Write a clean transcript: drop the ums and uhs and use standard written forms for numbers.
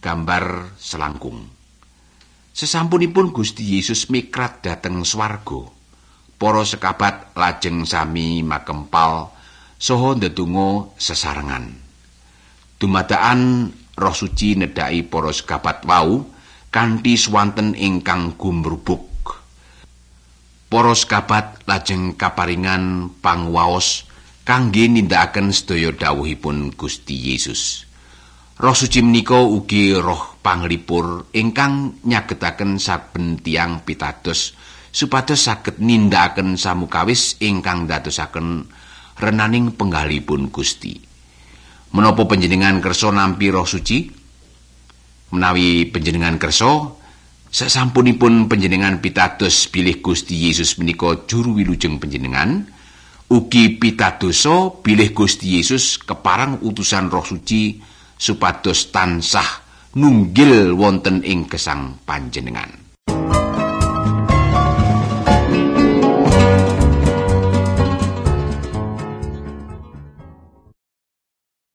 gambar selangkung. Sesampunipun Gusti Yesus mikrat dhateng swarga, para sekabat lajeng sami makempal saha ndedonga sesarengan. Dumadakan Roh Suci nedhaki para sekabat wau kanthi swanten ingkang gumrubuk. Para sekabat lajeng kaparingan pangwaos kangge nindakaken sedaya dawuhipun Gusti Yesus. Roh Suci menika ugi roh panglipur ingkang nyagetaken saben tiyang pitados supados saged nindakaken samukawis ingkang dadosaken renaning penggalipun Gusti. Menapa panjenengan kersa nampi Roh Suci? Menawi panjenengan kersa, sasampunipun panjenengan pitados bilih Gusti Yesus menika juru wilujeng panjenengan, ugi pitadosa bilih Gusti Yesus keparang utusan Roh Suci supados tansah nunggil wonten ing gesang panjenengan.